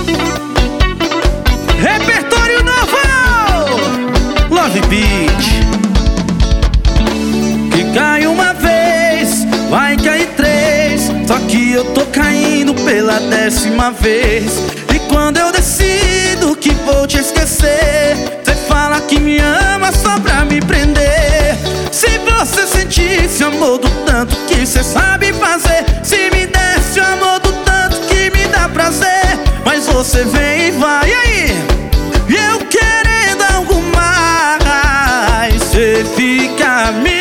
Repertório novo, Love Beat. Que cai uma vez, vai cair três, só que eu tô caindo pela 10ª vez. E quando eu decido que vou te esquecer, cê fala que me ama só pra me prender. Se você sentisse amor do tanto que cê sabe fazer, se me desse o amor do tanto que me dá prazer. Mas você vem e vai, e aí? E eu querendo algo mais, cê fica me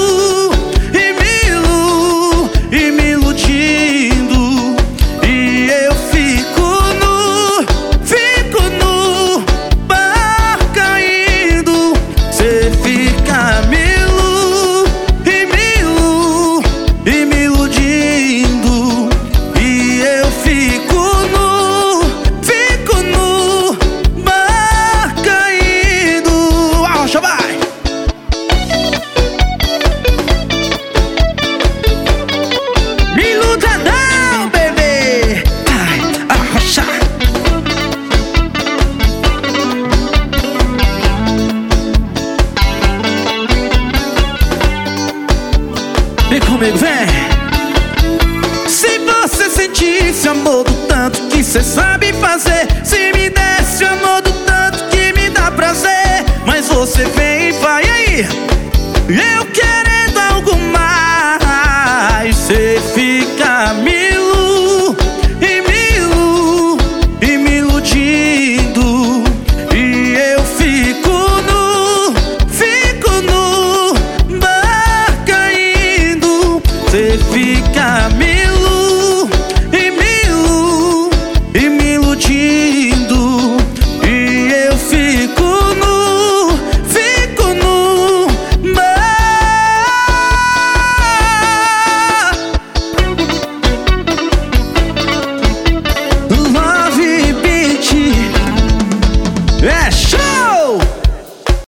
iludindo, e eu fico no bar caindo. Cê fica me iludindo, e eu fico no bar caindo. Arrocha, vai! Me iluda não, bebê! Ai, arrocha! Vem comigo, vem! Se você sentisse amor do tanto que cê sabe fazer, se me desse o amor do tanto que me dá prazer. Mas você vem